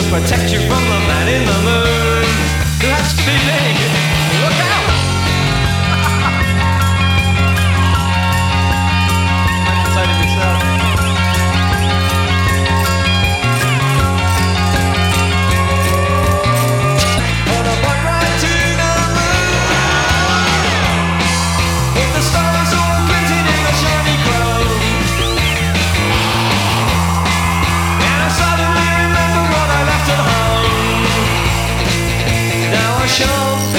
protect you from the man in the moon who has to be big. Look out! Might decide it yourself. On a boat ride to the moon, with the stars all glinting in the shiny chrome, and I suddenly remember what I left at home. Now I shan't